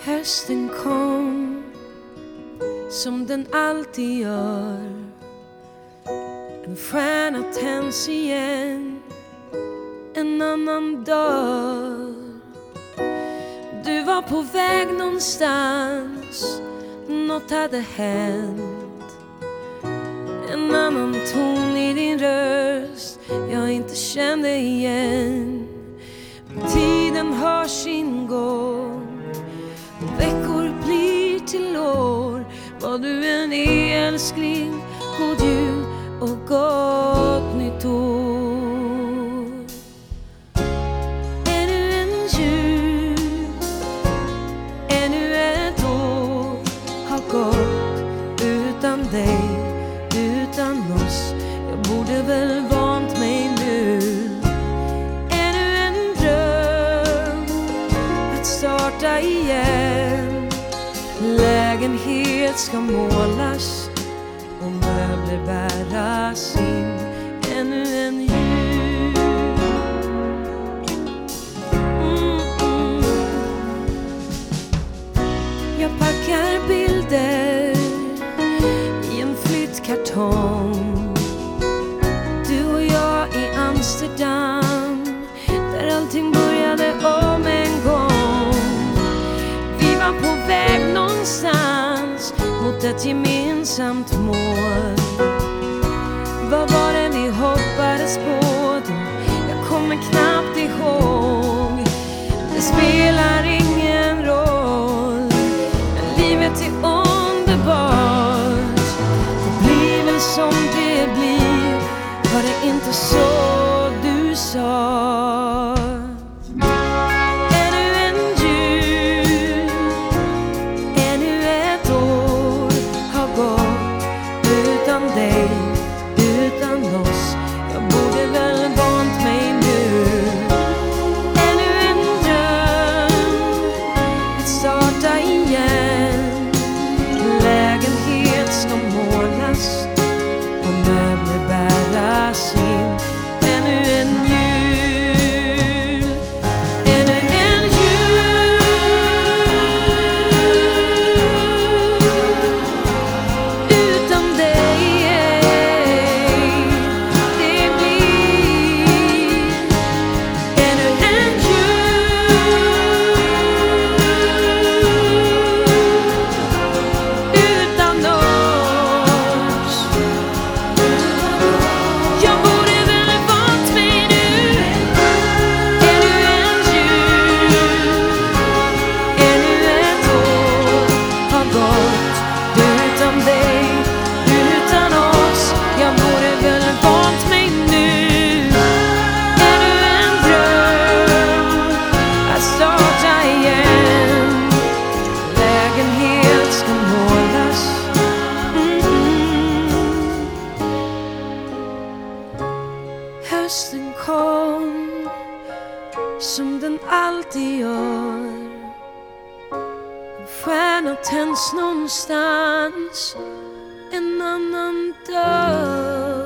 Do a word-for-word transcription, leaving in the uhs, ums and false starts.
Hösten kom som den alltid gör. En stjärna tänds igen, en annan dör. Du var på väg någonstans, något hade hänt. En annan ton i din röst jag inte kände igen. Tiden har sin gång, veckor blir till år. Vad du än är, älskling, god jul och gott nytt år. Ännu en jul, ännu ett år har gått utan dig, utan oss. Jag borde väl vant mig nu. Ännu en dröm att starta igen. Lägenhet ska målas och möbler bäras in. Ännu en jul. mm, mm. Jag packar bilder i en flyttkartong. Du och jag i Amsterdam, där allting började om en gång. Vi var på väg någonstans mot ett gemensamt mål. Vad var det vi hoppades på då? Jag kommer knappt ihåg. Det spelar ingen roll, men livet är underbart. Det blir väl som det blir. Var det inte så du sa? Ännu en jul, ännu ett år har gått utan dig, utan oss. Jag borde väl vant mig nu. Ännu en dröm att starta igen. Lägenhet ska målas och möbler bäras in. Ännu en jul, ännu en jul utan dig. Det blir ännu en jul utan oss. Jag borde väl vant mig nu. Ännu en jul, ännu ett år har gått utan dig, utan oss. Jag borde väl vant mig nu. Ännu en dröm att starta igen. Lägenhet ska målas. Mm-mm. Hösten kom som den alltid gör. En stjärna tänds någonstans, en annan dör.